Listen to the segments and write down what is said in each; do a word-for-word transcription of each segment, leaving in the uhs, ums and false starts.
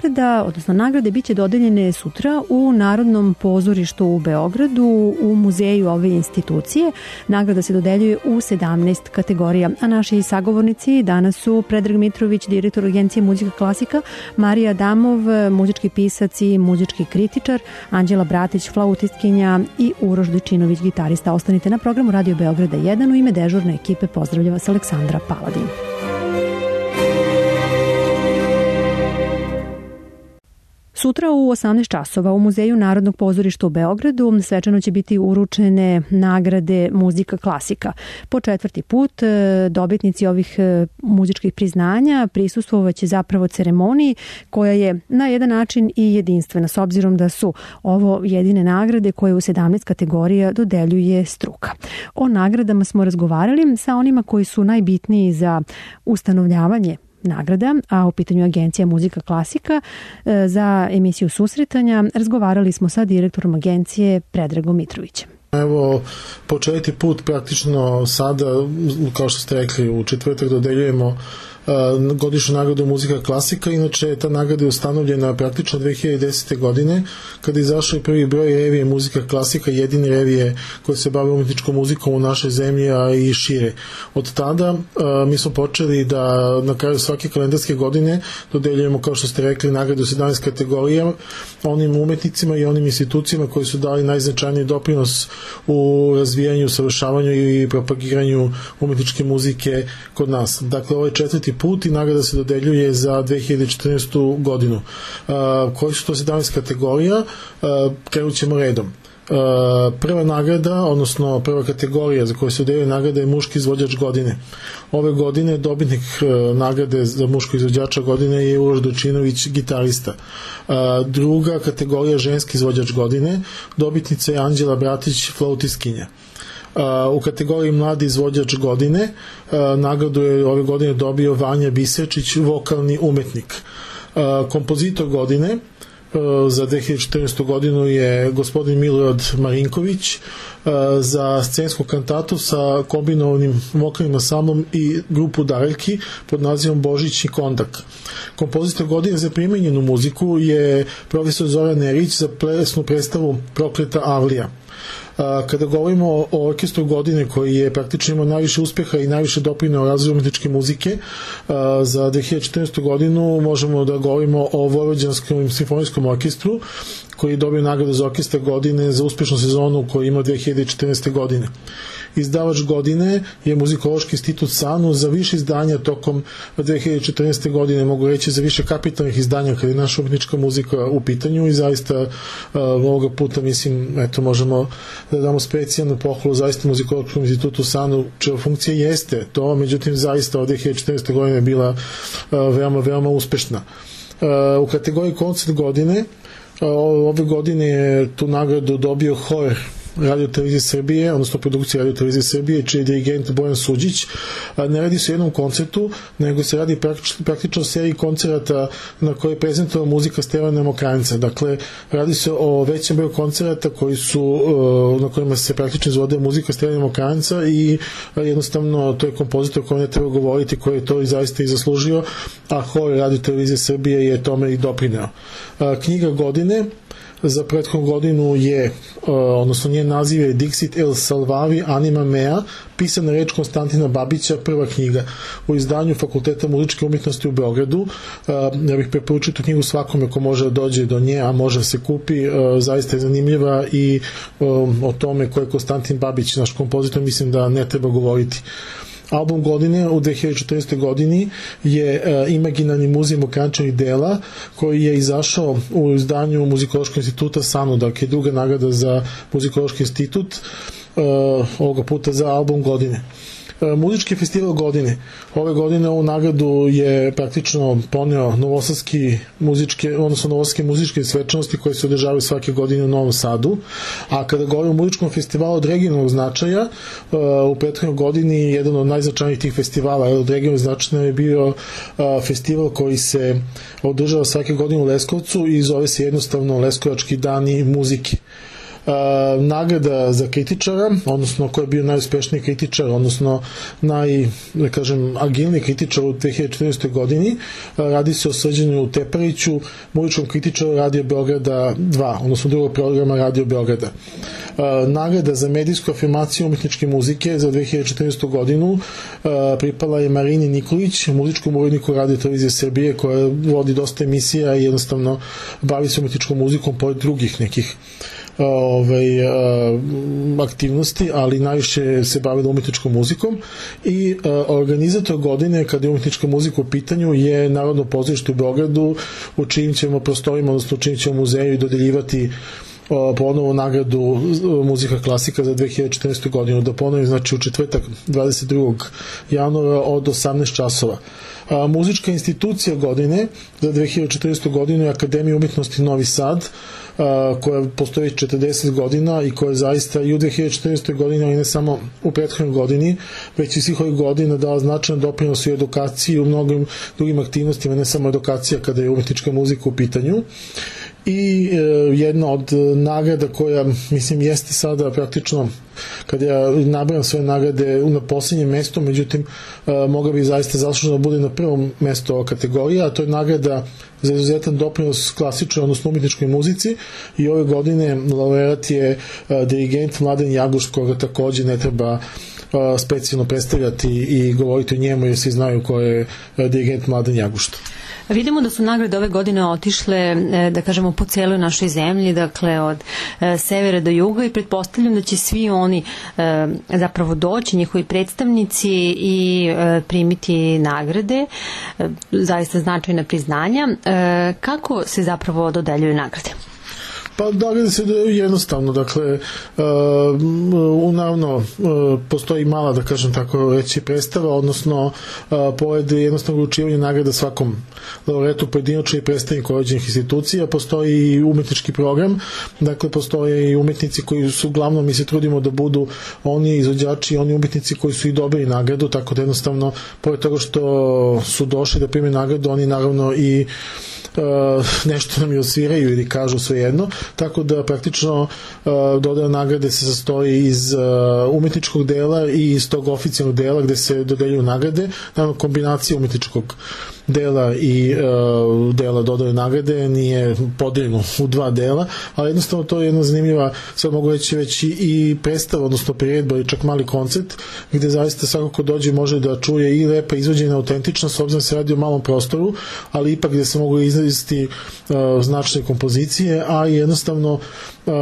nagrada, odnosno nagrade, biće dodeljene sutra u Narodnom pozorištu u Beogradu u muzeju ove institucije. Nagrada se dodeljuje u sedamnaest kategorija, a naši sagovornici danas su Predrag Mitrović, direktor Agencije Muzika Klasika, Marija Adamov, muzički pisac i muzički kritičar, Anđela Bratić, flautistkinja i Uroš Dečinović, gitarista. Ostanite na programu Radio Beograda jedan. U ime dežurne ekipe pozdravlja vas Aleksandra Paladin. Sutra u osamnaest časova u Muzeju Narodnog pozorišta u Beogradu svečano će biti uručene nagrade Muzika Klasika. Po četvrti put dobitnici ovih muzičkih priznanja prisustvovaće zapravo ceremoniji koja je na jedan način i jedinstvena, s obzirom da su ovo jedine nagrade koje u sedamnaest kategorija dodeljuje struka. O nagradama smo razgovarali sa onima koji su najbitniji za ustanovljavanje nagrada, a u pitanju Agencija Muzika Klasika. Za emisiju Susretanja razgovarali smo sa direktorom agencije Predragom Mitrovićem. Evo, po četvrti put praktično sada, kao što ste rekli, u četvrtak dodeljujemo godišnju nagradu Muzika Klasika. Inače, ta nagrada je ustanovljena praktično dve hiljade desete. godine, kada je izašao i prvi broj revije Muzika Klasika, jedine revije koje se bave umetničkom muzikom u našoj zemlji, a i šire. Od tada mi smo počeli da na kraju svake kalendarske godine dodeljujemo, kao što ste rekli, nagradu u sedamnaest kategorija onim umetnicima i onim institucijama koji su dali najznačajniji doprinos u razvijanju, savršavanju i propagiranju umetničke muzike kod nas. Dakle, ovo je četvrti put i nagrada se dodeljuje za dve hiljade četrnaestu. godinu. Uh, koji su to sedamnaest kategorija? Uh, krenut ćemo redom. Uh, prva nagrada, odnosno prva kategorija za koju se dodeljuje nagrada je muški izvođač godine. Ove godine dobitnik uh, nagrade za muško izvođača godine je Uroš Dečinović, gitarista. Uh, druga kategorija ženski izvođač godine, dobitnica je Anđela Bratić, flautistkinja. Uh, u kategoriji mladi izvođač godine uh, nagradu je ove godine dobio Vanja Bisečić, vokalni umetnik. Uh, kompozitor godine uh, za dve hiljade četrnaestu. godinu je gospodin Milorad Marinković, uh, za scensku kantatu sa kombinovanim vokalnim ansamblom i grupu Daraljki pod nazivom Božić i Kondak. Kompozitor godine za primenjenu muziku je profesor Zoran Nerić za plesnu predstavu Prokleta Avlija. Kada govorimo o orkestru godine koji je praktično imao najviše uspeha i najviše doprineo razvoju umetničke muzike za dve hiljade četrnaestu. godinu, možemo da govorimo o Vojvođanskom simfonijskom orkestru koji je dobio nagradu za orkestar godine za uspešnu sezonu koju ima dve hiljade četrnaeste. godine. Izdavač godine je Muzikološki institut SANU za više izdanja tokom dve hiljade četrnaeste. godine, mogu reći za više kapitalnih izdanja kada je naša umetnička muzika u pitanju i zaista uh, ovoga puta mislim, eto, možemo da damo specijalnu pohvalu zaista Muzikološkom institutu SANU, čija funkcija jeste to, međutim zaista od dve hiljade četrnaeste. godine je bila uh, veoma, veoma uspešna. Uh, u kategoriji koncert godine uh, ove godine je tu nagradu dobio hor Radio Televizije Srbije, odnosno produkcija Radio Televizije Srbije, čiji je dirigent Bojan Suđić. Ne radi se o jednom koncertu, nego se radi praktično, praktično o seriji koncerata na kojoj je prezentova muzika Stevana Mokranjca. Dakle, radi se o većem broju koncerata koji su, na kojima se praktično izvode muzika Stevana Mokranjca i jednostavno to je kompozitor koji ne treba govoriti, koji je to i zaista i zaslužio, a hor Radio Televizije Srbije je tome i doprineo. Knjiga godine za prethodnu godinu je, odnosno njen naziv je Dixit El Salvavi Anima Mea, pisana reč Konstantina Babića, prva knjiga u izdanju Fakulteta muzičke umjetnosti u Beogradu. Ja bih preporučio tu knjigu svakome ko može da dođe do nje, a može se kupi, zaista je zanimljiva i o tome ko je Konstantin Babić, naš kompozitor, mislim da ne treba govoriti. Album godine u dve hiljade četrnaestoj. godini je uh, Imaginarni muzej Mokranjčevih dela, koji je izašao u izdanju Muzikološkog instituta SANU, dakle druga nagrada za Muzikološki institut, uh, ovoga puta za album godine. Muzički festival godine. Ove godine ovu nagradu je praktično poneo novosadski muzičke, odnosno novosadske muzičke svečanosti koje se održavaju svake godine u Novom Sadu. A kada govorimo o muzičkom festivalu od regionalnog značaja, u prethodnoj godini jedan od najznačajnijih tih festivala od regionalnog značaja je bio festival koji se održava svake godine u Leskovcu i zove se jednostavno Leskovački dani muzike. nagrada za kritičara, odnosno ko je bio najuspešniji kritičar, odnosno naj, da kažem, agilniji kritičar u dve hiljade četrnaestoj godini. Radi se o Srđanu Tepariću, muzičkom kritičaru Radio Beograda dva, odnosno drugog programa Radio Beograda. Nagrada za medijsku afirmaciju umetničke muzike za dve hiljade četrnaestu godinu pripala je Marini Nikolić, muzičkom uredniku Radio Televizije Srbije, koja vodi dosta emisija i jednostavno bavi se umetničkom muzikom pored drugih nekih Ove, aktivnosti, ali najviše se bavila umetničkom muzikom i organizator godine kada je umetnička muzika u pitanju je Narodno pozorište u Beogradu, u čijim ćemo prostorima, odnosno u čijim ćemo muzeju dodeljivati ponovo nagradu muzika klasika za dve hiljade četrnaestu godinu. Da ponovim, znači u četvrtak dvadeset drugog januara od osamnaest časova. A, muzička institucija godine za dve hiljade četrnaestu godinu je Akademija umetnosti Novi Sad, a, koja postoji četrdeset godina i koja zaista i u dve hiljade četrnaestoj godini, i ne samo u prethodnoj godini, već i svih ovih godina dala značajan doprinos u edukaciji i u mnogim drugim aktivnostima, ne samo edukacija kada je umetnička muzika u pitanju. I e, jedna od nagrada koja, mislim, jeste sada praktično, kada ja nabrajam svoje nagrade na posljednjem mestu, međutim e, mogla bi zaista zasluženo da bude na prvom mestu ova kategorija, a to je nagrada za izuzetan doprinos klasičnoj, odnosno umetničkoj muzici, i ove godine laureat je e, dirigent Mladen Jaguš, koga takođe ne treba e, specijalno predstavljati i govoriti o njemu, jer svi znaju ko je e, dirigent Mladen Jaguš. Vidimo da su nagrade ove godine otišle, da kažemo, po celoj našoj zemlji, dakle od severa do juga, i pretpostavljam da će svi oni zapravo doći, njihovi predstavnici, i primiti nagrade, zaista značajna priznanja. Kako se zapravo dodeljuju nagrade? Pa nagrade se jednostavno, dakle, uh, naravno uh, postoji mala, da kažem tako, reći predstava, odnosno uh, pored jednostavno uručivanja nagrada svakom laureatu pojedinačno i predstavniku određenih institucija, postoji i umetnički program, dakle postoje i umetnici koji su uglavnom, mi se trudimo da budu oni izvođači i oni umetnici koji su i dobili nagradu, tako da jednostavno pored toga što su došli da prime nagradu, oni naravno i Uh, nešto nam i osviraju ili kažu svejedno, tako da praktično uh, dodela nagrade se sastoji iz uh, umetničkog dela i iz tog oficijalnog dela gde se dodeljuju nagrade, naravno kombinacija umetničkog dela i uh, dela dodele nagrade nije podeljeno u dva dela, ali jednostavno to je jedna zanimljiva, sad mogu reći već i, i predstava, odnosno priredba i čak mali koncert, gde zaista svako ko dođe može da čuje i lepa izvođena autentičnost, s obzirom da se radi o malom prostoru, ali ipak gde se mogu izvesti uh, značne kompozicije, a jednostavno uh,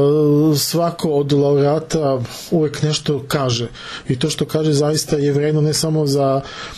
svako od laureata uvek nešto kaže, i to što kaže zaista je vredno ne samo za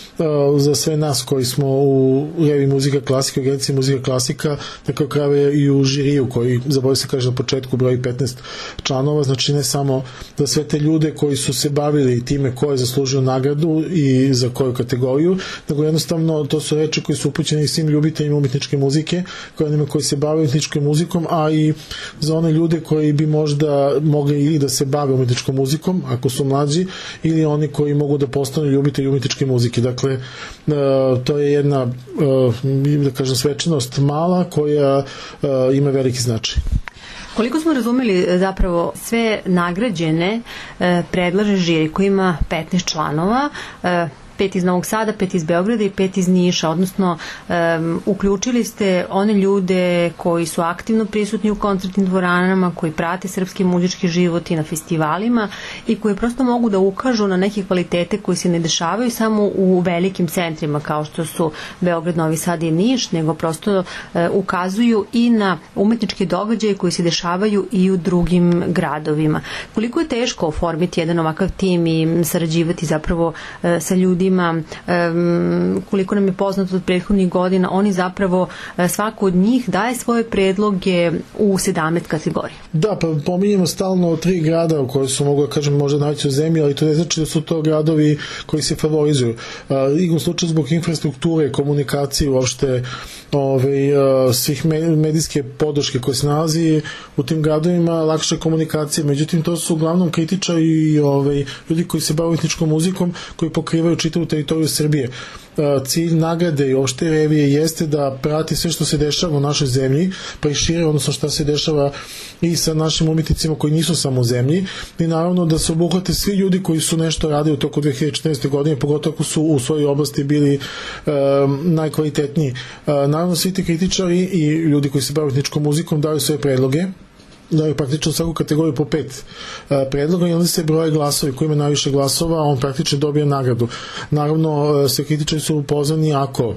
za sve nas koji smo u Revi muzika klasika, agenciji muzika klasika, tako krave i u žiriju koji, zaboravio se kaže na početku, broji petnaest članova, znači ne samo za sve te ljude koji su se bavili time ko je zaslužio nagradu i za koju kategoriju, nego jednostavno to su reči koji su upućeni svim ljubiteljima umetničke muzike, koji, koji se bave umetničkom muzikom, a i za one ljude koji bi možda mogli ili da se bave umetničkom muzikom, ako su mlađi, ili oni koji mogu da postanu ljubitelji umetničke muzike. Dakle, Dakle, to je jedna, da kažem, svečanost mala koja ima veliki značaj. Koliko smo razumeli, zapravo sve nagrađene predlaže žiri koji ima petnaest članova, pet iz Novog Sada, pet iz Beograda i pet iz Niša, odnosno um, uključili ste one ljude koji su aktivno prisutni u koncertnim dvoranama, koji prate srpski muzički život i na festivalima i koji prosto mogu da ukažu na neke kvalitete koji se ne dešavaju samo u velikim centrima kao što su Beograd, Novi Sad i Niš, nego prosto uh, ukazuju i na umetničke događaje koji se dešavaju i u drugim gradovima. Koliko je teško oformiti jedan ovakav tim i sarađivati zapravo uh, sa ljudima, um, koliko nam je poznato od prethodnih godina, oni zapravo, svako od njih daje svoje predloge u sedamnaest kategorija. Da, pa pominjemo stalno tri grada u koje su, mogu da kažem, možda najveći u zemlji, ali to ne znači da su to gradovi koji se favorizuju. Uh, igrom slučaju zbog infrastrukture, komunikacije, uopšte ove, uh, svih medijske podrške koje se nalazi u tim gradovima, lakša komunikacija. Međutim, to su uglavnom kritičari i ove, ljudi koji se bave etničkom muzikom, koji pokrivaju čitavu teritoriju Srbije. cilj nagrade i opšte revije jeste da prati sve što se dešava u našoj zemlji, pa i šire, odnosno šta se dešava i sa našim umetnicima koji nisu samo u zemlji, i naravno da se obuhvate svi ljudi koji su nešto radili u toku dve hiljade četrnaeste. godine, pogotovo ako su u svojoj oblasti bili e, najkvalitetniji. E, naravno, svi ti kritičari i ljudi koji se bave etničkom muzikom daju svoje predloge, daju praktično svaku kategoriju po pet uh, predloga i onda se broje glasovi, ko ima najviše glasova, on praktično dobije nagradu. Naravno, uh, sve kritičari su pozvani ako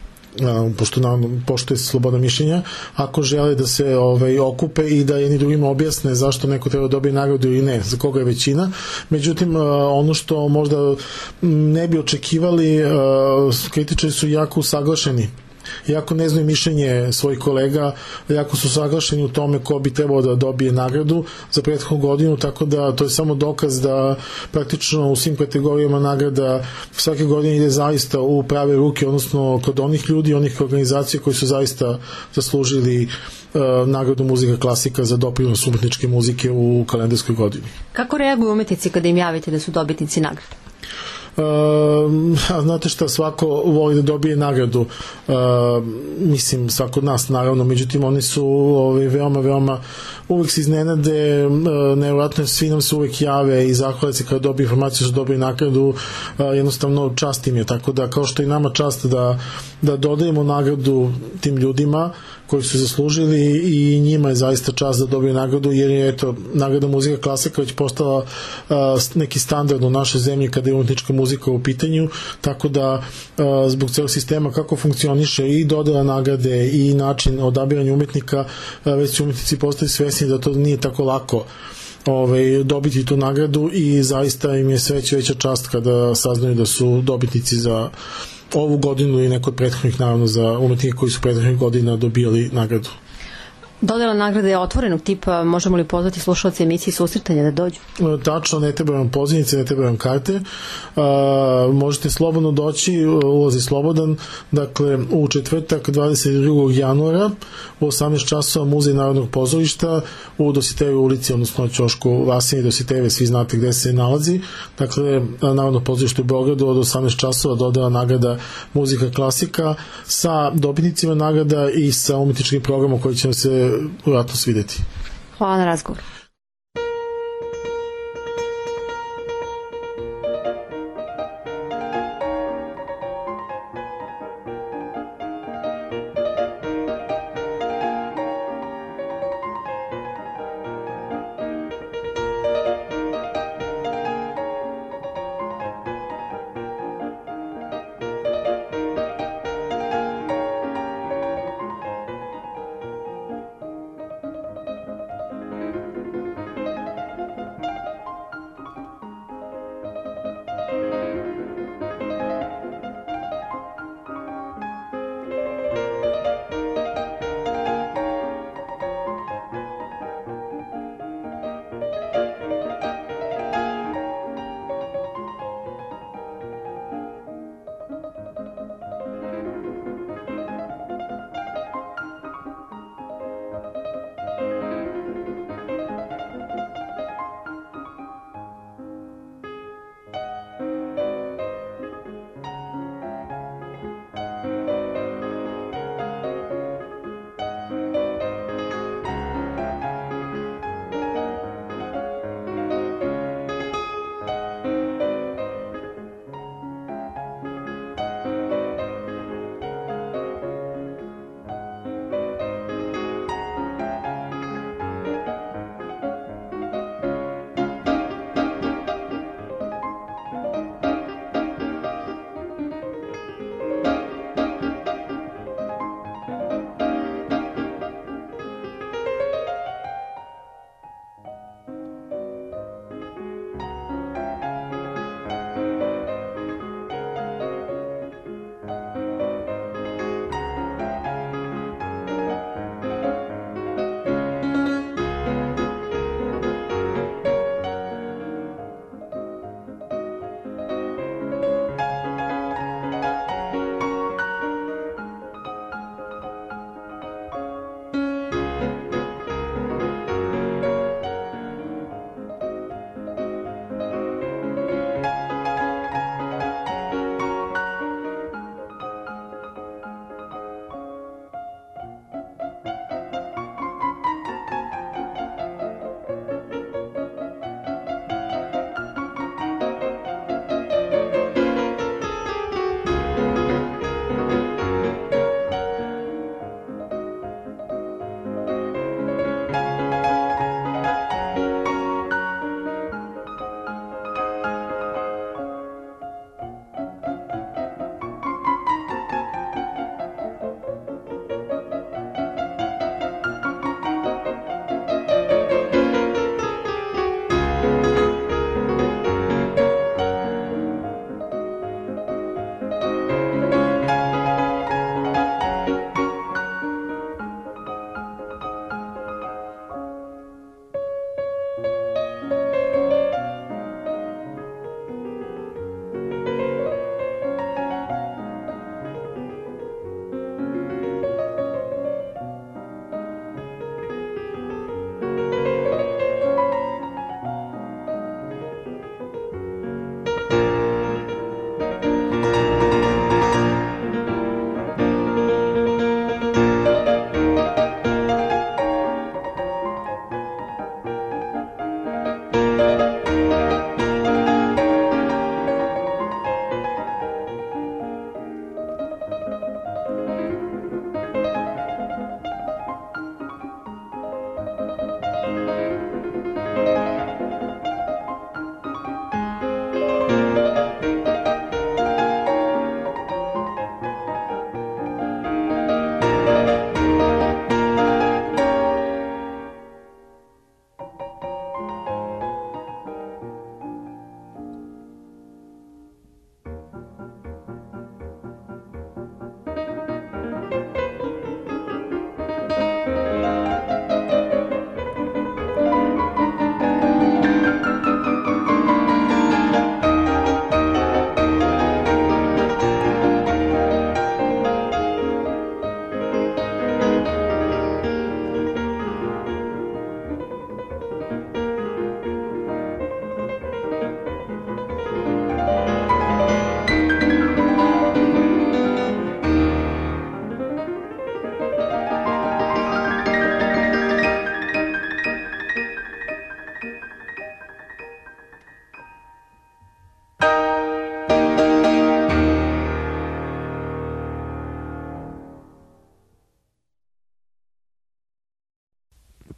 Uh, pošto, naravno, pošto je sloboda mišljenja, ako žele da se ovaj, okupe i da jedni drugima objasne zašto neko treba da dobije nagradu ili ne, za koga je većina. Međutim, uh, ono što možda ne bi očekivali, uh, kritičari su jako usaglašeni, jako ne znaju mišljenje svojih kolega, jako su saglašeni u tome ko bi trebao da dobije nagradu za prethodnu godinu, tako da to je samo dokaz da praktično u svim kategorijama nagrada svake godine ide zaista u prave ruke, odnosno kod onih ljudi, onih organizacija koji su zaista zaslužili uh, nagradu muzika klasika za doprinos umetničke muzike u kalendarskoj godini. Kako reaguju umetnici kada im javite da su dobitnici nagrade? Uh, znate šta, svako voli da dobije nagradu, uh, mislim svako od nas naravno, međutim oni su ovaj, veoma, veoma uvek se iznenade, uh, nevjerojatno svi nam se uvek jave i zahvale se kada dobije informaciju da dobije nagradu, uh, jednostavno čast im je, tako da kao što i nama čast da, da dodajemo nagradu tim ljudima koji su zaslužili, i njima je zaista čast da dobije nagradu, jer je eto, nagrada muzika klasika već postala uh, neki standard u našoj zemlji kada je umetnička muzika u pitanju, tako da uh, zbog celog sistema kako funkcioniše i dodela nagrade i način odabiranja umetnika, uh, već su umetnici postali svesni da to nije tako lako ovaj, dobiti tu nagradu, i zaista im je sve veća veća čast kada saznaju da su dobitnici za ovu godinu i neko od prethodnih, naravno za umetnike koji su prethodnih godina dobijali nagradu. Dodela nagrade je otvorenog tipa, možemo li pozvati slušalce emisije Susretanja da dođu? Tačno, ne treba vam pozivnice, ne treba vam karte. A, možete slobodno doći, ulaz je slobodan, dakle u četvrtak dvadeset drugog januara u osamnaest časova Muzej Narodnog pozorišta u Dositejevoj ulici, odnosno ćošku Vasine Dositejeve, svi znate gde se nalazi. Dakle, Narodno pozorište u Beogradu od osamnaest časova dodela nagrada muzika klasika sa dobitnicima nagrada i sa umetničkim programom koji će se vratno svideti. Hvala na razgovor.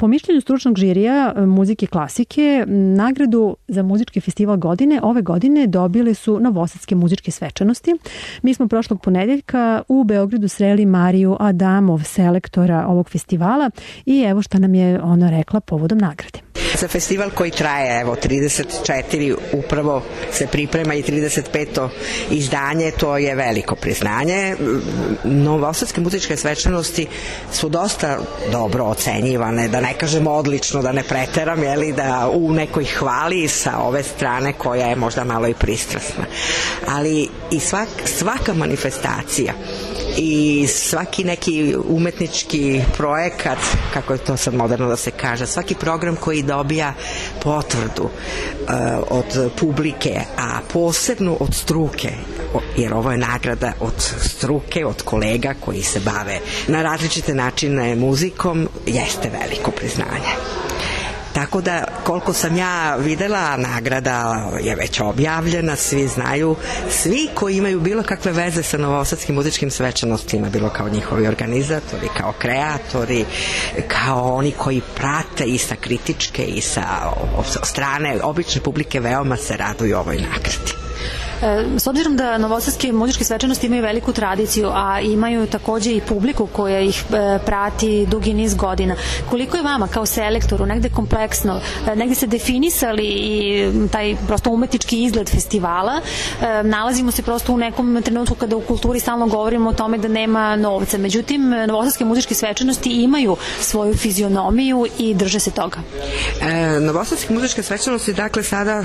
Po mišljenju stručnog žirija muzike klasike, nagradu za muzički festival godine ove godine dobile su Novosadske muzičke svečanosti. Mi smo prošlog ponedeljka u Beogradu sreli Mariju Adamov, selektora ovog festivala, i evo šta nam je ona rekla povodom nagrade. Za festival koji traje evo trideset četiri, upravo se priprema i trideset peto izdanje, to je veliko priznanje. Novosadske muzičke svečanosti su dosta dobro ocenjivane, da ne kažem odlično, da ne preteram, jeli, da u nekoj hvali sa ove strane koja je možda malo i pristrasna. Ali i svak, svaka manifestacija i svaki neki umetnički projekat, kako je to sad moderno da se kaže, svaki program koji dobija potvrdu uh, od publike, a posebno od struke, jer ovo je nagrada od struke, od kolega koji se bave na različite načine muzikom, jeste veliko priznanje. Tako da, koliko sam ja videla, nagrada je već objavljena, svi znaju, svi koji imaju bilo kakve veze sa Novosadskim muzičkim svečanostima, bilo kao njihovi organizatori, kao kreatori, kao oni koji prate i sa kritičke i sa strane obične publike, veoma se raduju ovoj nagradi. S obzirom da Novosadske muzičke svečanosti imaju veliku tradiciju, a imaju takođe i publiku koja ih prati dugi niz godina, koliko je vama kao selektoru negde kompleksno, negde se definisali i taj prosto umetnički izgled festivala? Nalazimo se prosto u nekom trenutku kada u kulturi stalno govorimo o tome da nema novca, međutim Novosadske muzičke svečanosti imaju svoju fizionomiju i drže se toga. E, Novosadske muzičke svečanosti dakle sada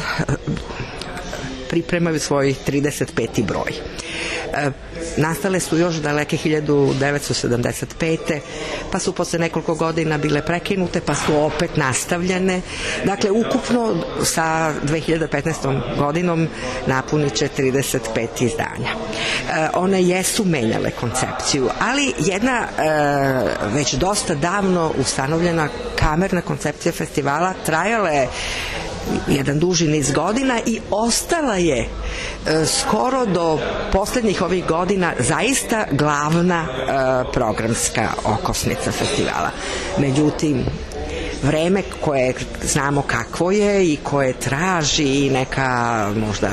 pripremaju svoj trideset peti broj. E, nastale su još daleke hiljadu devetsto sedamdeset pete pa su posle nekoliko godina bile prekinute, pa su opet nastavljene. Dakle, ukupno sa dve hiljade petnaestom godinom napunit će trideset pet izdanja. E, one jesu menjale koncepciju, ali jedna e, već dosta davno ustanovljena kamerna koncepcija festivala trajala je jedan duži niz godina i ostala je e, skoro do poslednjih ovih godina zaista glavna e, programska okosnica festivala. Međutim, vreme koje znamo kakvo je i koje traži neka možda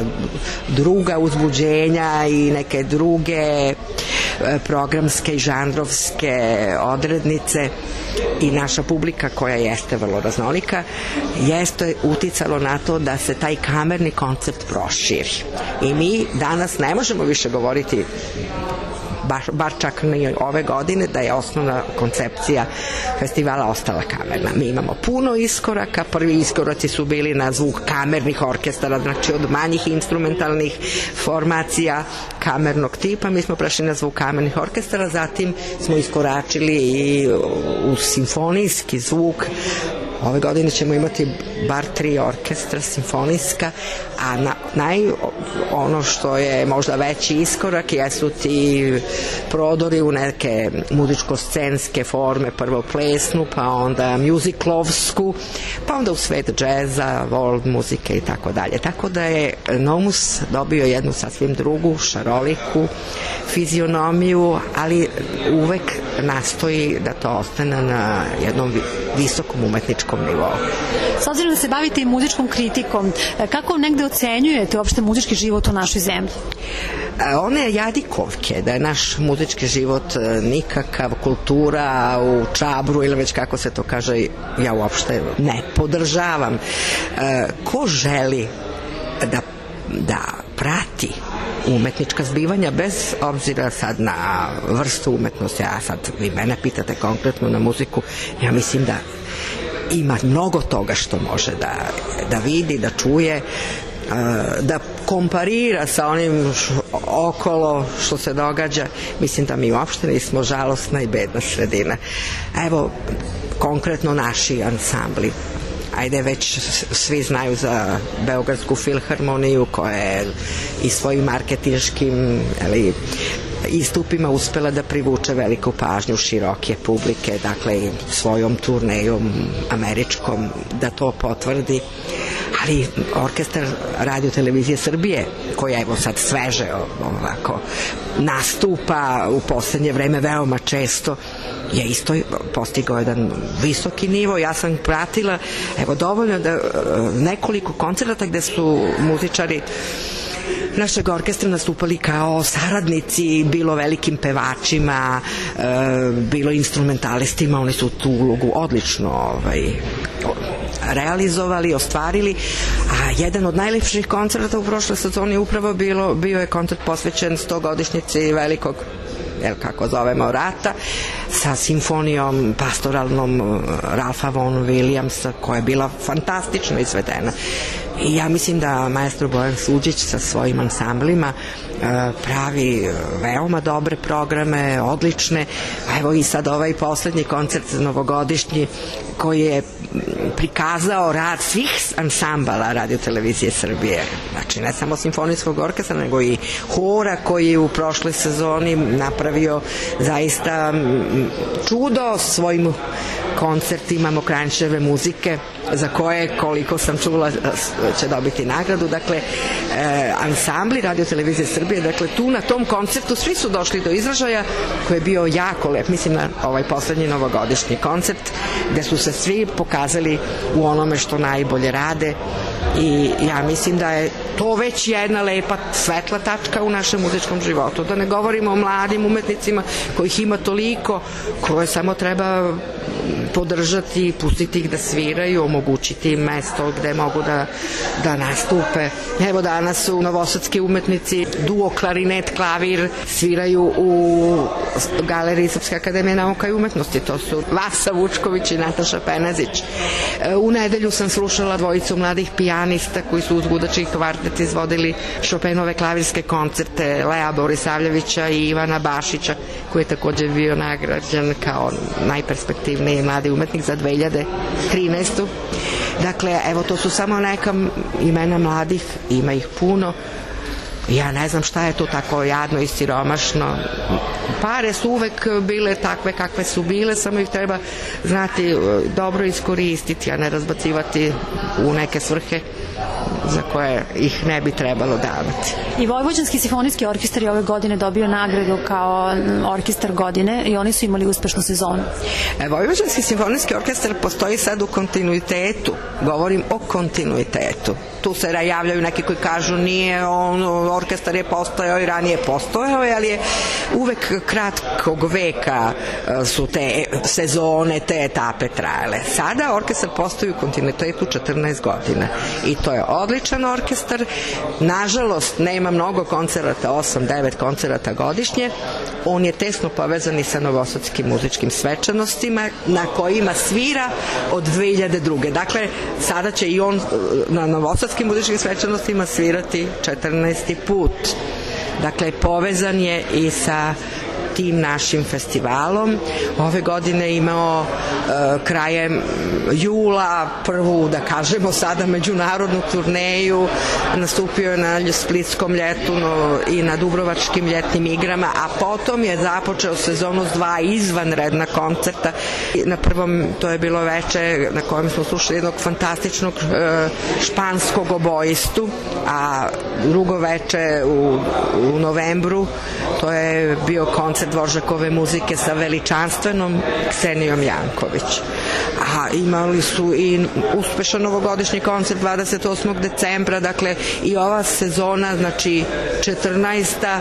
druga uzbuđenja i neke druge programske i žanrovske odrednice i naša publika koja jeste vrlo raznolika jeste uticalo na to da se taj kamerni koncept proširi. I mi danas ne možemo više govoriti Bar, bar čak ni ove godine da je osnovna koncepcija festivala ostala kamerna. Mi imamo puno iskoraka, prvi iskoraci su bili na zvuk kamernih orkestara, znači od manjih instrumentalnih formacija kamernog tipa, mi smo prešli na zvuk kamernih orkestara, zatim smo iskoračili i u simfonijski zvuk. Ove godine ćemo imati bar tri orkestra simfonijska, a na, naj, ono što je možda veći iskorak jesu ti prodori u neke muzičko-scenske forme, prvo plesnu, pa onda musiclovsku, pa onda u svet džeza, world muzike i tako dalje. Tako da je Nomus dobio jednu sasvim drugu, šaroliku fizionomiju, ali uvek nastoji da to ostane na jednom visokom umetničkom nivou. S obzirom da se bavite i muzičkom kritikom, kako negde ocenjujete uopšte muzički život u našoj zemlji? One jadikovke da je naš muzički život nikakav, kultura u Čabru ili već kako se to kaže, ja uopšte ne podržavam. Ko želi da, da prati umetnička zbivanja bez obzira sad na vrstu umetnosti, a sad vi mene pitate konkretno na muziku, ja mislim da ima mnogo toga što može da, da vidi, da čuje, da komparira sa onim okolo što se događa. Mislim da mi uopšte nismo žalostna i bedna sredina. Evo, konkretno naši ansambli. Ajde, već svi znaju za Beogradsku filharmoniju koja je i svojim marketinškim ali, istupima uspela da privuče veliku pažnju široke publike, dakle svojom turnejom američkom da to potvrdi. ali orkestar Radio televizije Srbije, koja evo sad sveže ovako nastupa u poslednje vreme veoma često, je isto postigao jedan visoki nivo. Ja sam pratila evo dovoljno da nekoliko koncerata gde su muzičari našeg orkestra nastupali kao saradnici, bilo velikim pevačima, bilo instrumentalistima, oni su tu ulogu odlično ovaj, realizovali, ostvarili, a jedan od najlepših koncerta u prošle sezoni upravo bilo, bio je koncert posvećen stogodišnjici velikog, jel kako zovemo, rata, sa simfonijom pastoralnom Ralfa von Williamsa, koja je bila fantastično izvedena. I ja mislim da maestro Bojan Suđić sa svojim ansamblima pravi veoma dobre programe, odlične, a evo i sad ovaj poslednji koncert novogodišnji koji je prikazao rad svih ansambala Radio televizije Srbije, znači ne samo simfonijskog orkestra nego i hora koji je u prošloj sezoni napravio zaista čudo svojim koncertima Mokranjčeve muzike, za koje, koliko sam čula, će dobiti nagradu. Dakle, e, ansambli Radio televizije Srbije, dakle tu na tom koncertu svi su došli do izražaja, koji je bio jako lep, mislim na ovaj poslednji novogodišnji koncert, gde su se svi pokazali u onome što najbolje rade, i ja mislim da je to već jedna lepa svetla tačka u našem muzičkom životu. Da ne govorimo o mladim umetnicima kojih ima toliko, koje samo treba podržati, pustiti ih da sviraju, omogućiti im mesto gde mogu da, da nastupe. Evo danas su novosadski umetnici duo klarinet, klavir sviraju u galeriji Srpske akademije nauka i umetnosti. To su Vasa Vučković i Nataša Penazić. U nedelju sam slušala dvojicu mladih pijanista koji su uz gudački kvartet izvodili Chopinove klavirske koncerte, Lea Borisavljevića i Ivana Bašića, koji je takođe bio nagrađen kao najperspektivniji mladi umetnik za dve hiljade trinaestu. Dakle, evo, to su samo neka imena mladih, ima ih puno. Ja ne znam šta je to tako jadno i siromašno. Pare su uvek bile takve kakve su bile, samo ih treba znati dobro iskoristiti, a ne razbacivati u neke svrhe za koje ih ne bi trebalo davati. I Vojvođanski simfonijski orkestar je ove godine dobio nagradu kao orkestar godine i oni su imali uspešnu sezonu. E, Vojvođanski simfonijski orkestar postoji sad u kontinuitetu. Govorim o kontinuitetu. Tu se javljaju neki koji kažu nije, on, orkestar je postojao i ranije postojao, ali je uvek kratkog veka su te sezone, te etape trajale. Sada orkestar postoji u kontinuitetu četrnaest godina i to je odličan orkestar. Nažalost, nema mnogo koncerata, osam devet koncerata godišnje. On je tesno povezan i sa novosadskim muzičkim svečanostima na kojima svira od dve hiljade druge. Dakle, sada će i on na novosadskim muzičkim svečanostima svirati četrnaesti put. Dakle, povezan je i sa tim našim festivalom. Ove godine imao uh, krajem jula prvu, da kažemo sada, međunarodnu turneju, nastupio je na Splitskom ljetu no, i na Dubrovačkim ljetnim igrama, a potom je započeo sezonu s dva izvanredna koncerta. Na prvom to je bilo veče na kojem smo slušali jednog fantastičnog uh, španskog obojistu, a drugo veče u, u novembru to je bio koncert Dvoržakove muzike sa veličanstvenom Ksenijom Janković. A imali su i uspešan novogodišnji koncert dvadeset osmog decembra, dakle i ova sezona, znači četrnaesta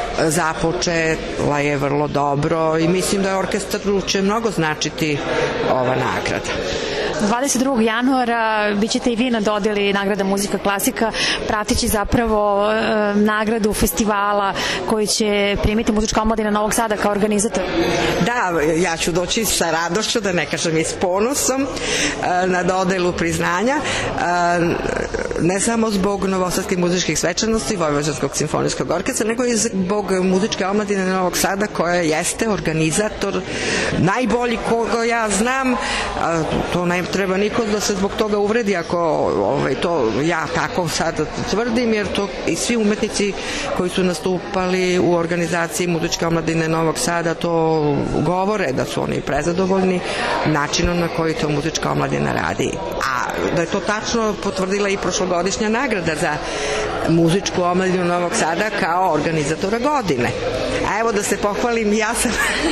započela je vrlo dobro i mislim da je orkestru će mnogo značiti ova nagrada. dvadeset drugog januara bićete i vi na dodeli nagrada Muzika klasika, prateći zapravo e, nagradu festivala koji će primiti Muzička omladina Novog Sada kao organizator. Da, ja ću doći sa radošću, da ne kažem i s ponosom, e, na dodelu priznanja, e, ne samo zbog novosadskih muzičkih svečanosti Vojvođanskog simfonijskog orkestra, nego i zbog Muzičke omladine Novog Sada, koja jeste organizator najbolji koga ja znam, a, to ne treba niko da se zbog toga uvredi ako ovaj, to ja tako sad tvrdim, jer to i svi umetnici koji su nastupali u organizaciji Muzičke omladine Novog Sada to govore, da su oni prezadovoljni načinom na koji to Muzička omladina radi. A da je to tačno potvrdila i prošlogodišnja nagrada za Muzičku omladinu Novog Sada kao organizatora godine. A evo da se pohvalim, ja sam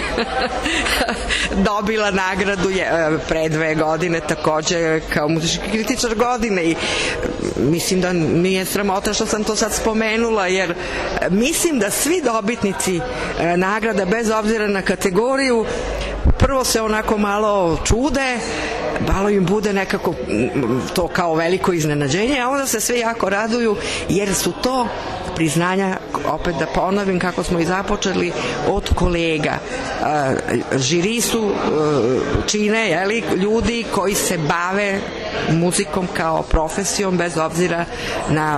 dobila nagradu pre dve godine takođe kao muzički kritičar godine i mislim da nije sramota što sam to sad spomenula, jer mislim da svi dobitnici nagrada bez obzira na kategoriju prvo se onako malo čude, malo im bude nekako to kao veliko iznenađenje, a onda se sve jako raduju jer su to priznanja, opet da ponovim kako smo i započeli, od kolega. Žiri su čine jeli, ljudi koji se bave muzikom kao profesijom bez obzira na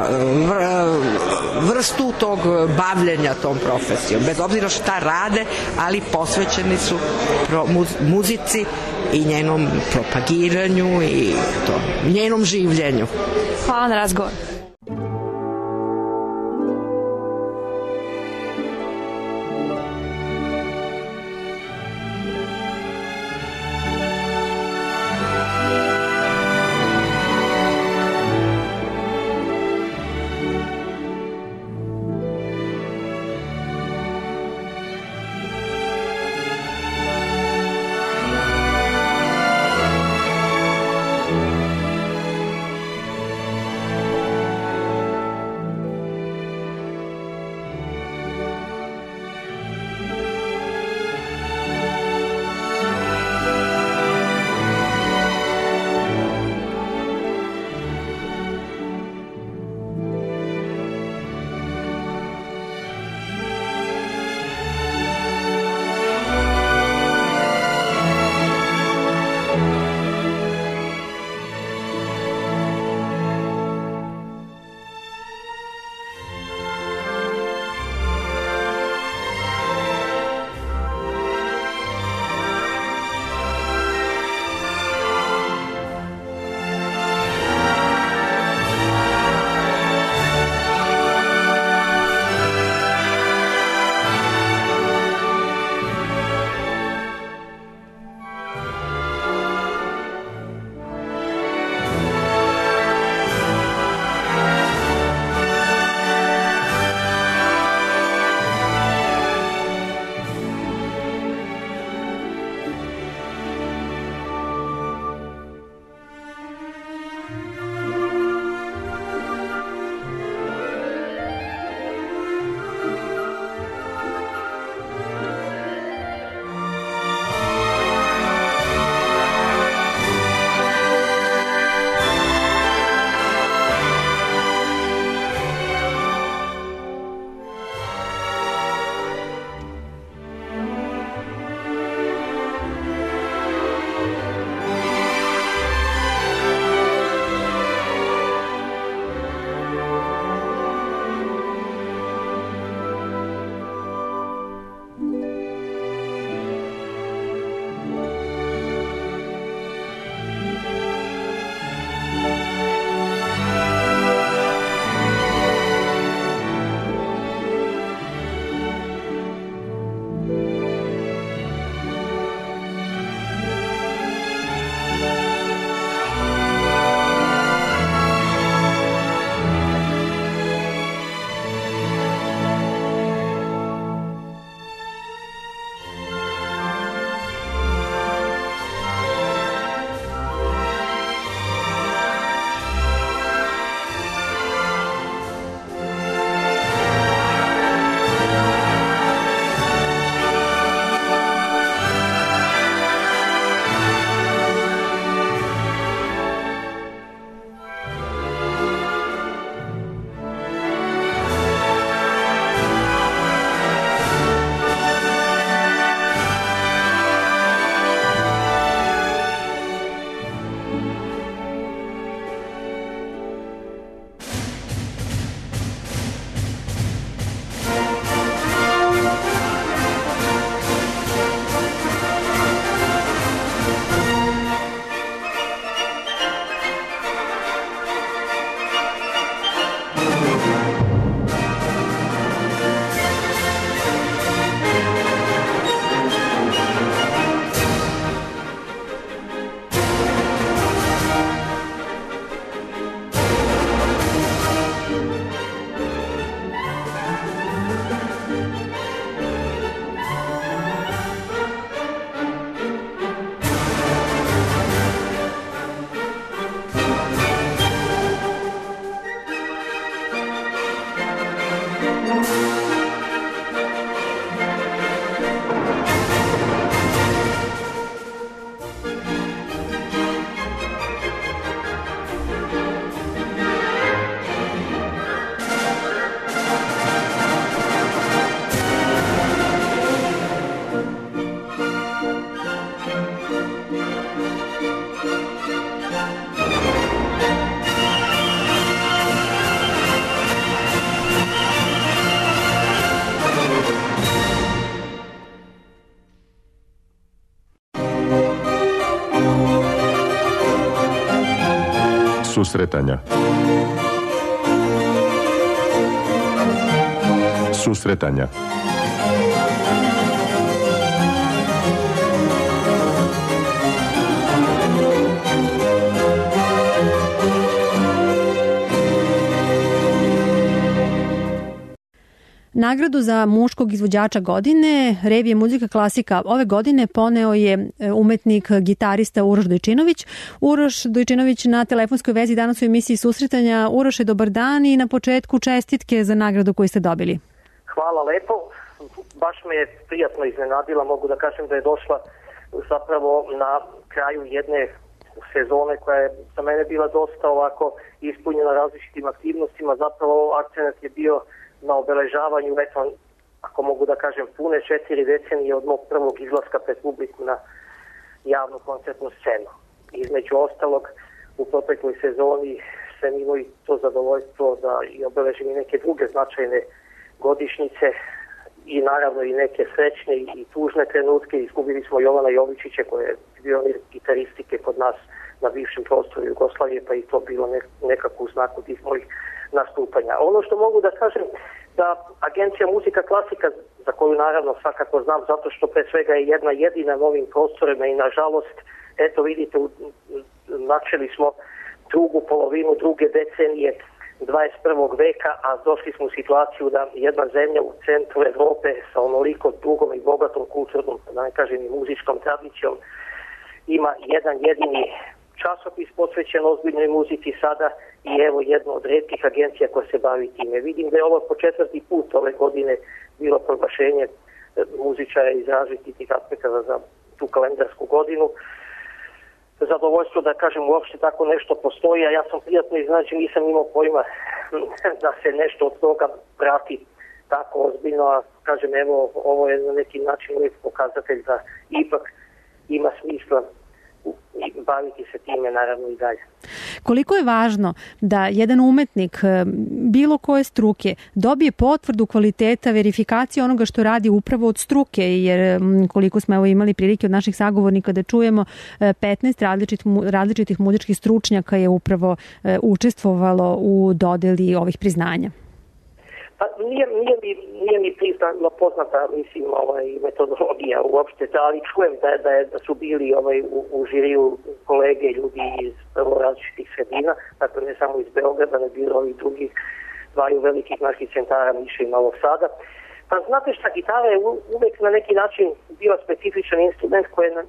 vrstu tog bavljenja tom profesijom, bez obzira šta rade, ali posvećeni su muzici i njenom propagiranju i to, njenom življenju. Hvala na razgovor. Susretanja. Susretanja. Nagradu za muškog izvođača godine Revije muzika klasika ove godine poneo je umetnik gitarista Uroš Dojčinović. Uroš Dojčinović na telefonskoj vezi danas u emisiji Susretanja. Uroše, dobar dan i na početku čestitke za nagradu koju ste dobili. Hvala lepo. Baš me je prijatno iznenadila. Mogu da kažem da je došla zapravo na kraju jedne sezone koja je za mene bila dosta ovako ispunjena različitim aktivnostima. Zapravo akcenat je bio na obeležavanju, eto, ako mogu da kažem, pune četiri decenije od mog prvog izlaska pred publiku na javnu koncertnu scenu. Između ostalog, u protekloj sezoni sam imao i to zadovoljstvo da i obeležim i neke druge značajne godišnjice i naravno i neke srećne i tužne trenutke. Izgubili smo Jovana Jovičića koji je bio gitaristike kod nas na bivšem prostoru Jugoslavije, pa i to bilo nekako u znaku tih mojih nastupanja. Ono što mogu da kažem da Agencija muzika klasika, za koju naravno svakako znam zato što pre svega je jedna jedina na ovim prostorima i nažalost, eto vidite, načeli smo drugu polovinu druge decenije dvadeset prvog veka, a došli smo u situaciju da jedna zemlja u centru Evrope sa onoliko dugom i bogatom kulturnom, da ne kažem i muzičkom tradicijom, ima jedan jedini časopis posvećen ozbiljnoj muzici sada i evo jedna od retkih agencija koja se bavi time. Vidim da je ovo po četvrti put ove godine bilo proglašenje muzičara iz različitih aspekata za tu kalendarsku godinu. Zadovoljstvo da kažem uopšte tako nešto postoji, a ja sam prijatno iznenađen, nisam imao pojma da se nešto od toga prati tako ozbiljno, a kažem evo ovo je na neki način uvijek pokazatelj da ipak ima smisla i baviti se time naravno i dalje. Koliko je važno da jedan umetnik bilo koje struke dobije potvrdu kvaliteta, verifikaciju onoga što radi upravo od struke, jer koliko smo evo imali prilike od naših sagovornika da čujemo, petnaest različitih, različitih muzičkih stručnjaka je upravo učestvovalo u dodeli ovih priznanja. Pa nije, nije, mi, nije mi priznano poznata, mislim, ovaj, metodologija uopšte, ali čujem da, da, je, da su bili ovaj, u, u žiriju kolege, ljudi iz prvo različitih sredina, dakle ne samo iz Beograda, ne bilo ovih drugih dvaju velikih naših centara, Niša i Novog Sada. Pa znate šta, gitara je uvek na neki način bila specifičan instrument koji je,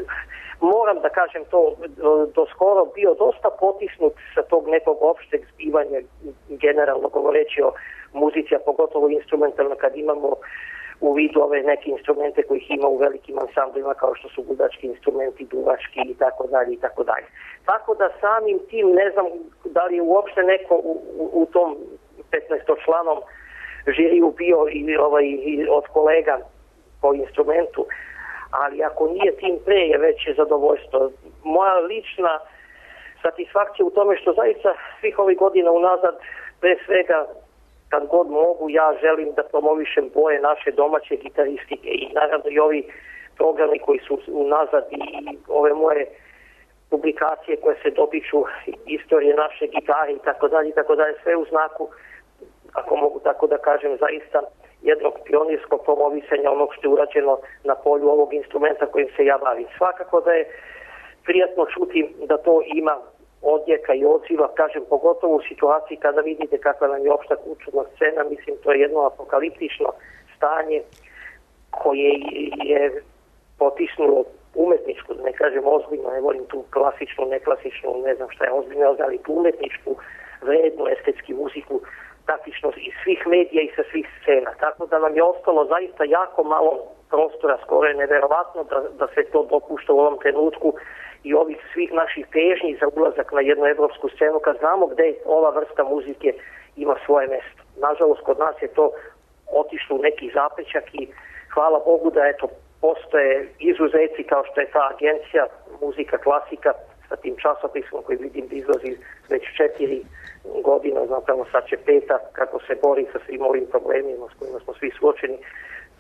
moram da kažem to, do, do skoro bio dosta potisnut sa tog nekog opšteg zbivanja, generalno govoreći o muzici, a pogotovo instrumentalno kad imamo u vidu ove neke instrumente kojih ima u velikim ansamblima kao što su budački instrumenti, duvački i tako dalje i tako dalje. Tako da samim tim ne znam da li je uopšte neko u, u, u tom petnaestočlanom žiriju bio i, ovaj, i od kolega po instrumentu, ali ako nije tim pre je veće zadovoljstvo. Moja lična satisfakcija u tome što zaista svih ovih godina unazad pre svega kad god mogu, ja želim da promovišem boje naše domaće gitaristike i naravno i ovi programi koji su unazad i ove moje publikacije koje se dotiču istorije naše gitare i tako dalje i tako dalje, sve u znaku, ako mogu tako da kažem, zaista jednog pionirskog promovisanja onog što je urađeno na polju ovog instrumenta kojim se ja bavim. Svakako da je prijatno čuti da to ima odjeka i odziva, kažem, pogotovo u situaciji kada vidite kakva nam je opšta kulturna scena, mislim, to je jedno apokaliptično stanje koje je potisnulo umetničku, da ne kažem ozbiljno, ne volim tu klasičnu, neklasičnu, ne znam šta je ozbiljno, ali tu umetničku, vrednu, estetski muziku, praktično iz svih medija i sa svih scena. Tako da nam je ostalo zaista jako malo prostora, skoro je neverovatno da, da se to dopušta u ovom trenutku i ovih svih naših težnji za ulazak na jednu evropsku scenu, kad znamo gde ova vrsta muzike ima svoje mesto. Nažalost, kod nas je to otišlo u neki zapećak i hvala Bogu da eto, postoje izuzeci kao što je ta agencija muzika klasika sa tim časopisom koji vidim da izlazi već četiri godina, zapravo sad će peta, kako se bori sa svim ovim problemima s kojima smo svi suočeni.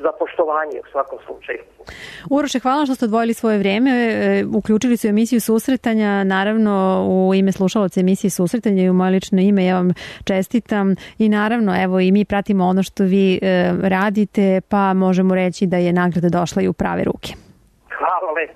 za poštovanje u svakom slučaju. Uroše, hvala što ste odvojili svoje vreme, uključili su emisiju Susretanja, naravno u ime slušalaca emisije Susretanja i u moje lično ime ja vam čestitam i naravno evo i mi pratimo ono što vi e, radite, pa možemo reći da je nagrada došla i u prave ruke. Hvala lepo.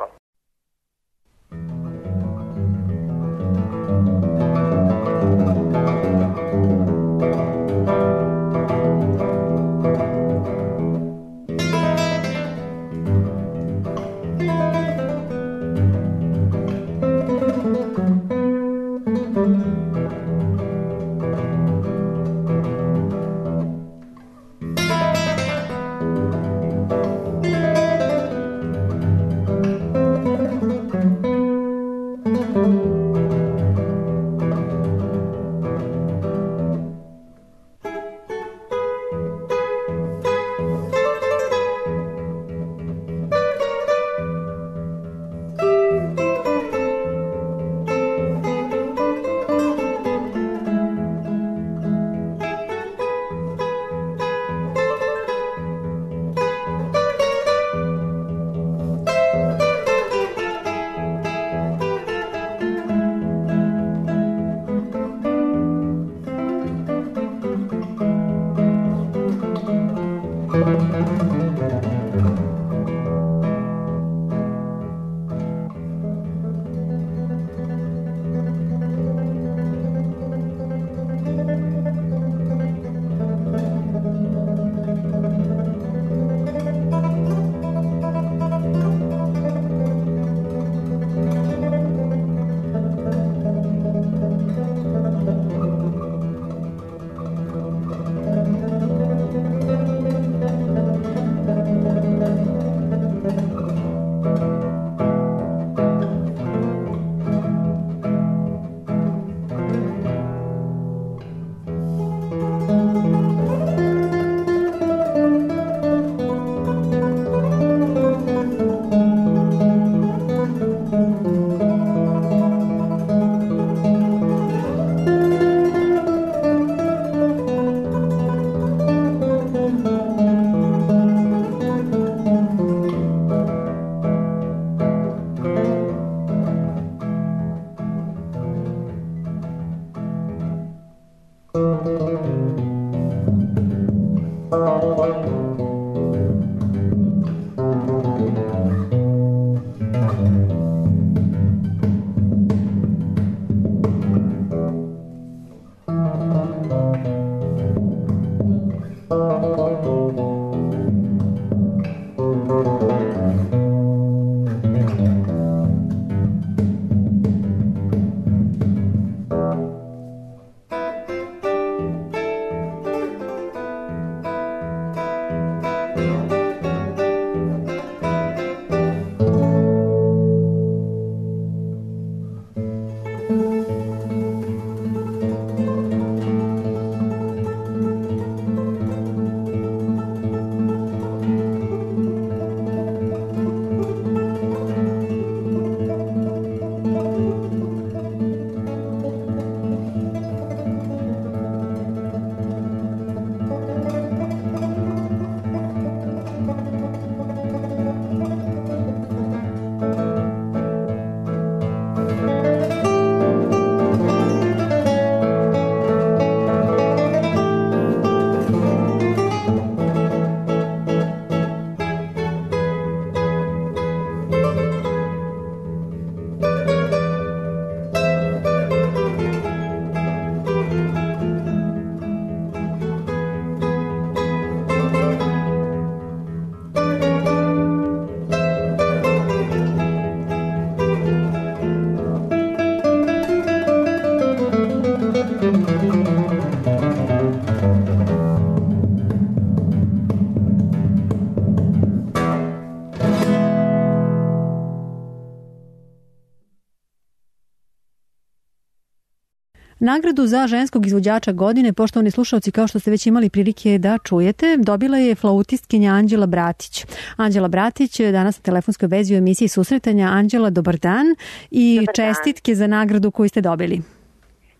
Nagradu za ženskog izvođača godine, poštovani slušalci, kao što ste već imali prilike da čujete, dobila je flautistkinja Anđela Bratić. Anđela Bratić danas na telefonskoj vezi u emisiji Susretanja. Anđela, dobar dan i dobar čestitke dan za nagradu koju ste dobili.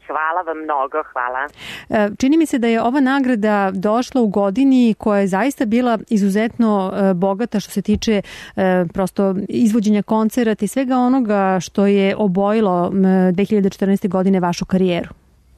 Hvala vam mnogo, hvala. Čini mi se da je ova nagrada došla u godini koja je zaista bila izuzetno bogata što se tiče prosto izvođenja koncerata i svega onoga što je obojilo dve hiljade četrnaeste. godine vašu karijeru.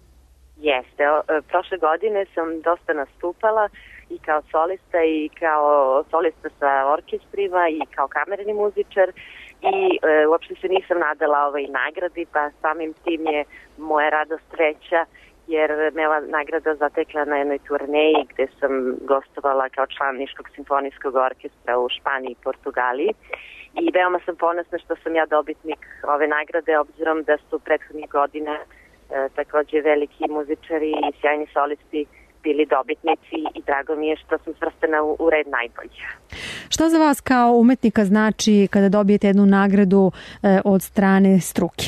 Jeste, prošle godine sam dosta nastupala i kao solista i kao solista sa orkestrima i kao kamerni muzičar i e, uopšte se nisam nadala ovoj nagradi, pa samim tim je moja radost veća jer me ova nagrada zatekla na jednoj turneji gde sam gostovala kao član Niškog simfonijskog orkestra u Španiji i Portugaliji i veoma sam ponosna što sam ja dobitnik ove nagrade obzirom da su prethodnih godina e, takođe veliki muzičari i sjajni solisti bili dobitnici i drago mi je što sam svrstana u, u red najboljih. Šta za vas kao umetnika znači kada dobijete jednu nagradu e, od strane struke?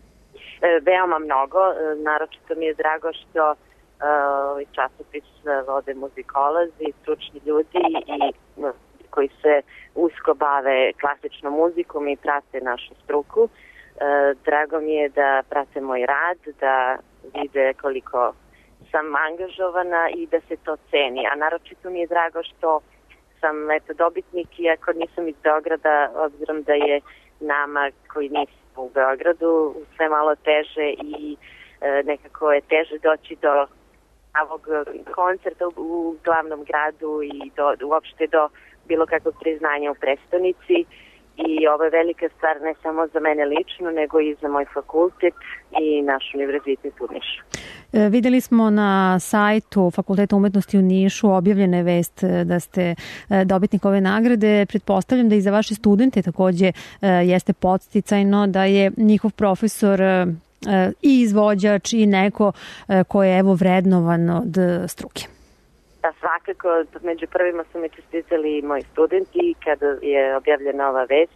E, veoma mnogo, e, naročito mi je drago što e, časopis vode muzikolozi, stručni ljudi i e, koji se usko bave klasičnom muzikom i prate našu struku. E, drago mi je da prate moj rad, da vide koliko sam angažovana i da se to ceni. A naročito mi je drago što sam eto, dobitnik, iako nisam iz Beograda, obzirom da je nama koji nismo u Beogradu sve malo teže i e, nekako je teže doći do ovog koncerta u, u glavnom gradu i do, uopšte do bilo kakvog priznanja u prestonici. I ovo je velika stvar ne samo za mene lično, nego i za moj fakultet i naš univerzitet u Nišu. E, videli smo na sajtu Fakulteta umetnosti u Nišu objavljene vest da ste dobitnik ove nagrade. Pretpostavljam da i za vaše studente takođe e, jeste podsticajno da je njihov profesor e, i izvođač i neko e, ko je evo vrednovan od struke. Da, svakako, među prvima su me čestitali i moji studenti kada je objavljena ova vest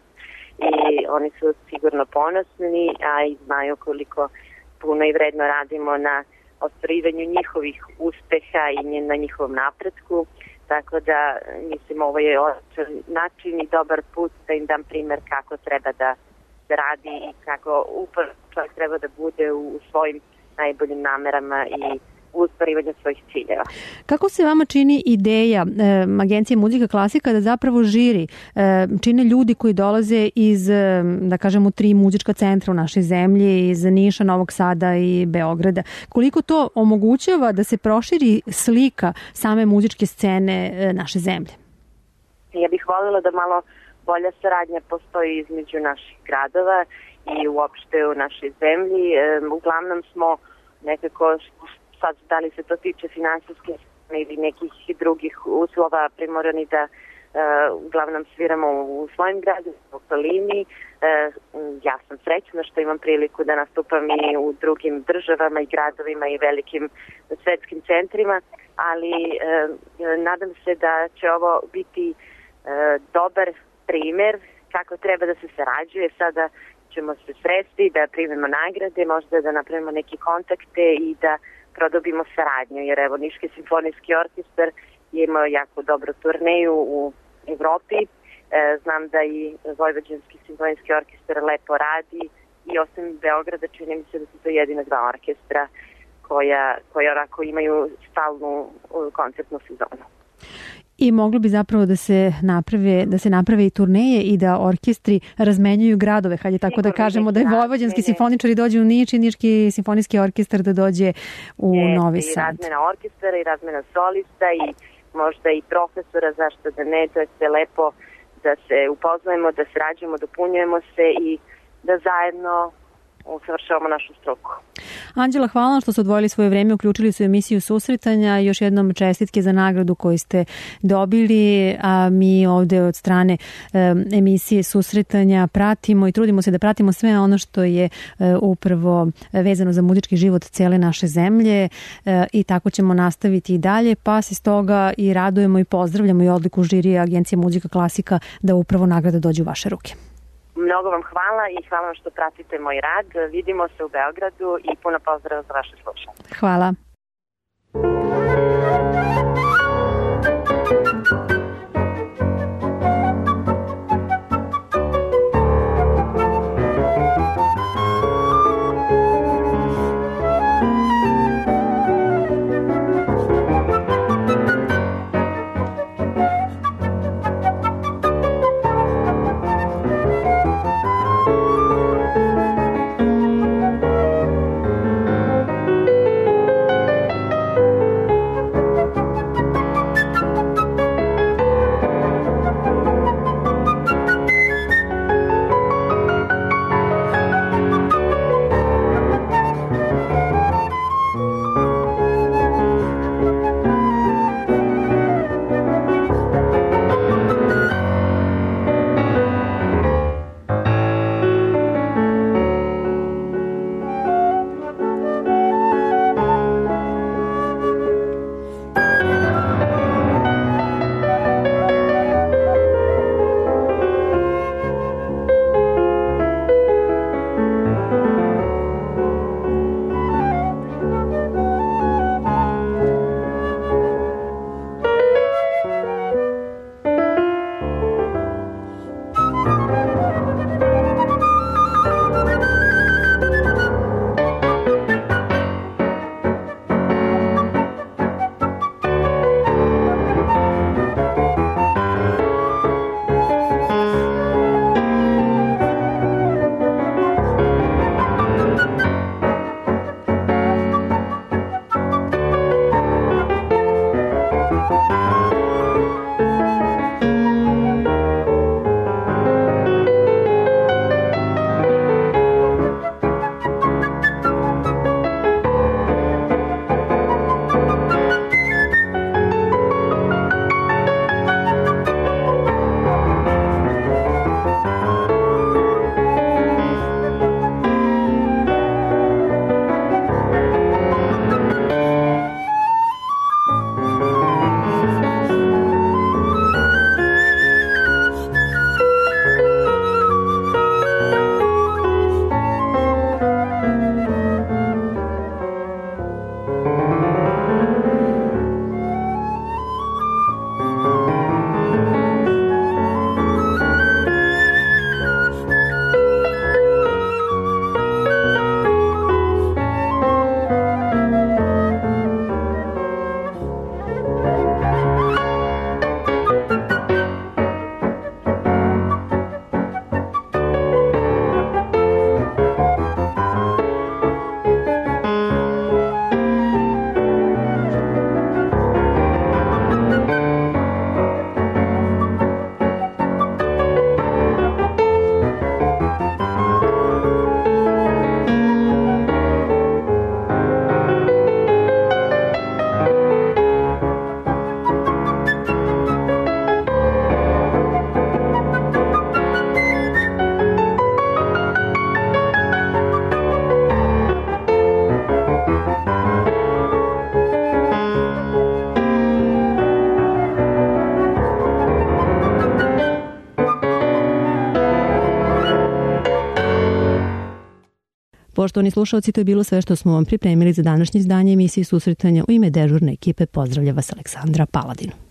i oni su sigurno ponosni, a i znaju koliko puno i vredno radimo na ostvarivanju njihovih uspeha i na njihovom napretku, tako da mislim ovo je način i dobar put da im dam primer kako treba da se radi i kako upravo čovjek treba da bude u svojim najboljim namerama i u ostvarivanju svojih ciljeva. Kako se vama čini ideja e, Agencije Muzika Klasika da zapravo žiri e, čine ljudi koji dolaze iz, e, da kažemo, tri muzička centra u našoj zemlji, iz Niša, Novog Sada i Beograda. Koliko to omogućava da se proširi slika same muzičke scene e, naše zemlje? Ja bih voljela da malo bolja saradnja postoji između naših gradova i uopšte u našoj zemlji. E, uglavnom smo nekako sad da li se to tiče finansijske ili nekih drugih uslova primorani da uh, uglavnom sviramo u svojim gradima, u okolini. Uh, ja sam srećna što imam priliku da nastupam i u drugim državama i gradovima i velikim svetskim centrima, ali uh, nadam se da će ovo biti uh, dobar primer kako treba da se sarađuje. Sada ćemo se sresti, da primimo nagrade, možda da napravimo neke kontakte i da produbimo saradnju, jer evo Niški simfonijski orkestar je imao jako dobru turneju u Evropi. E, znam da i Vojvođanski simfonijski orkestar lepo radi i osim Beograda čini mi se da su to jedina dva orkestra koja, koja onako imaju stalnu koncertnu sezonu. I moglo bi zapravo da se naprave, da se naprave i turneje i da orkestri razmenjuju gradove, hajde tako da kažemo da je Vojvođanski simfoničari dođu u Niš i Niški simfonijski orkestar da dođe u Jeste, Novi Sad. I razmena orkestara i razmena solista i možda i profesora, zašto da ne, to je sve lepo da se upoznajemo, da srađujemo, dopunjujemo se i da zajedno usavršavamo našu struku. Anđela, hvala vam što ste odvojili svoje vreme, uključili su emisiju Susretanja. Još jednom čestitke za nagradu koju ste dobili, a mi ovde od strane e, emisije Susretanja pratimo i trudimo se da pratimo sve ono što je e, upravo vezano za muzički život cele naše zemlje e, i tako ćemo nastaviti i dalje, pa se stoga i radujemo i pozdravljamo i odliku žirija Agencije Muzika Klasika da upravo nagrada dođe u vaše ruke. Mnogo vam hvala i hvala vam što pratite moj rad. Vidimo se u Beogradu i puno pozdrava za vaše slušanje. Hvala. Poštovani slušalci, to je bilo sve što smo vam pripremili za današnje izdanje emisije Susretanja. U ime dežurne ekipe pozdravlja vas Aleksandra Paladin.